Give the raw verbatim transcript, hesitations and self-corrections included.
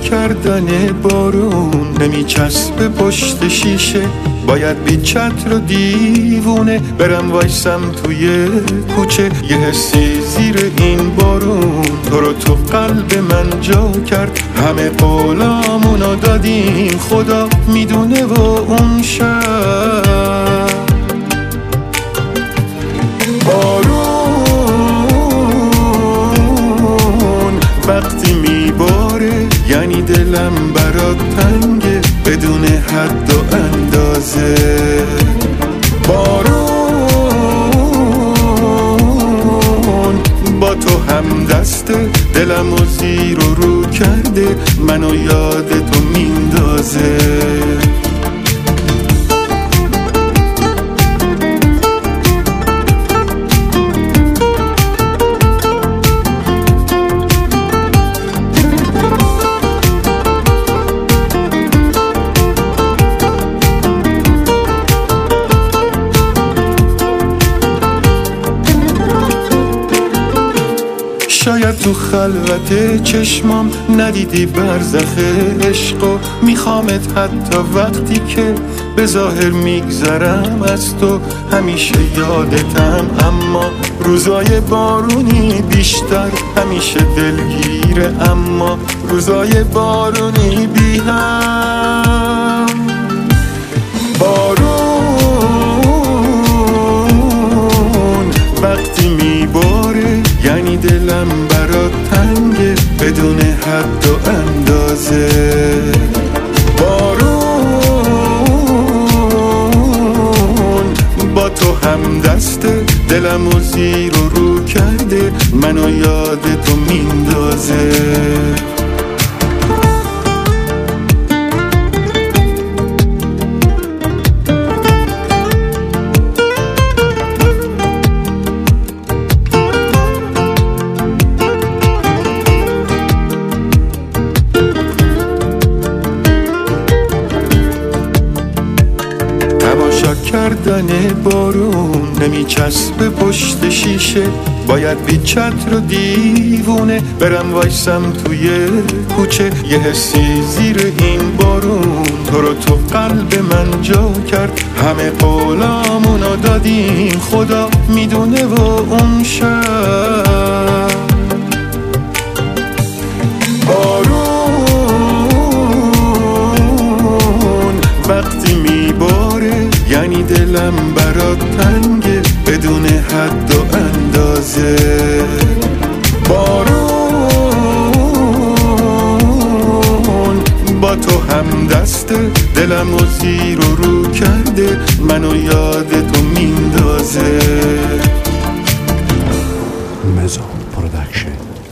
کردن بارون نمیچسبه پشت شیشه، باید بی چتر و دیوونه برم وایسم توی کوچه. یه حسی زیر این بارون تو رو تو قلب من جا کرد، همه قولامونو دادیم خدا میدونه و اون شب بارون وقتی میباره یعنی دلم برات تنگه بدون حد و اندازه. بارون با تو هم دسته، دلم و زیر و رو کرده، منو یاد تو میندازه. شاید تو خلوت چشمام ندیدی برزخ عشقو، میخوامت حتی وقتی که به ظاهر میگذرم از تو. همیشه یادتم اما روزای بارونی بیشتر، همیشه دلگیره اما روزای بارونی بی هم. بارون وقتی میباره یعنی دلم برات تنگه بدون حد و اندازه. بارون با تو هم دسته، دلم و زیر و رو کرده، منو یاد تو میندازه. تماشا کردن بارون نمیچسبه پشت شیشه، باید بی چتر و دیوونه برم وایسم توی کوچه. یه حسی زیر این بارون تو رو تو قلب من جا کرد، همه قولامونو دادیم خدا میدونه و اون شب بارون وقتی میباره یعنی دلم برات تنگه بدون حد و اندازه. بارون با تو هم دسته، دلم و زیر و رو کرده، منو یاد تو میندازه. مزو پرودکشن.